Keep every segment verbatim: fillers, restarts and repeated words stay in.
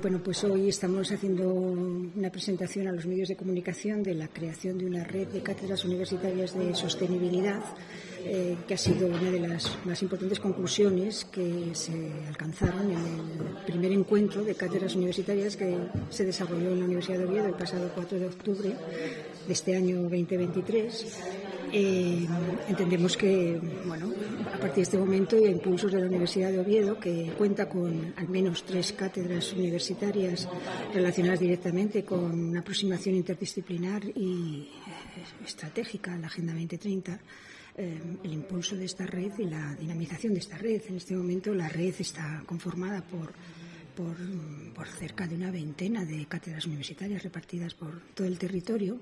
Bueno, pues hoy estamos haciendo una presentación a los medios de comunicación de la creación de una red de cátedras universitarias de sostenibilidad, eh, que ha sido una de las más importantes conclusiones que se alcanzaron en el primer encuentro de cátedras universitarias que se desarrolló en la Universidad de Oviedo el pasado cuatro de octubre de este año veinte veintitrés. Eh, entendemos que, bueno, a partir de este momento y a impulsos de la Universidad de Oviedo, que cuenta con al menos tres cátedras universitarias relacionadas directamente con una aproximación interdisciplinar y estratégica a la Agenda veinte treinta, eh, el impulso de esta red y la dinamización de esta red. En este momento la red está conformada por Por, por cerca de una veintena de cátedras universitarias repartidas por todo el territorio.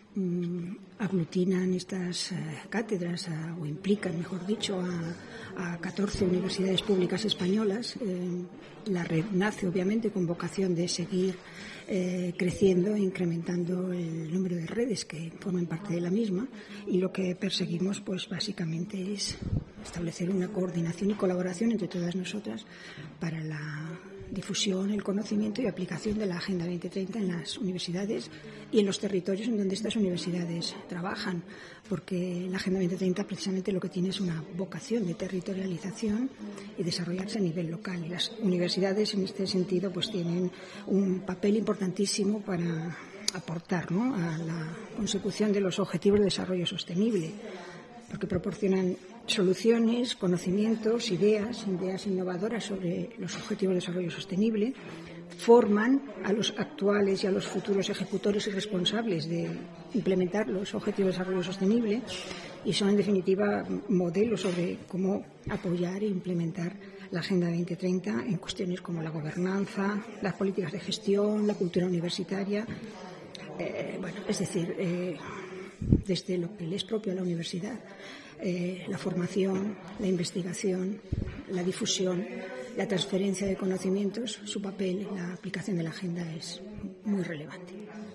Mm, aglutinan estas eh, cátedras a, o implican, mejor dicho, a, a catorce universidades públicas españolas. Eh, la red nace, obviamente, con vocación de seguir eh, creciendo e incrementando el número de redes que forman parte de la misma, y lo que perseguimos, pues básicamente, es establecer una coordinación y colaboración entre todas nosotras para la difusión, el conocimiento y aplicación de la Agenda veinte treinta en las universidades y en los territorios en donde estas universidades trabajan, porque la Agenda veinte treinta precisamente lo que tiene es una vocación de territorialización y desarrollarse a nivel local. Y las universidades en este sentido pues tienen un papel importantísimo para aportar, ¿no?, a la consecución de los objetivos de desarrollo sostenible, porque proporcionan soluciones, conocimientos, ideas, ideas innovadoras sobre los objetivos de desarrollo sostenible, forman a los actuales y a los futuros ejecutores y responsables de implementar los objetivos de desarrollo sostenible, y son, en definitiva, modelos sobre cómo apoyar e implementar la Agenda veinte treinta en cuestiones como la gobernanza, las políticas de gestión, la cultura universitaria. Eh, bueno, es decir, eh, desde lo que le es propio a la universidad, eh, la formación, la investigación, la difusión, la transferencia de conocimientos, su papel en la aplicación de la agenda es muy relevante.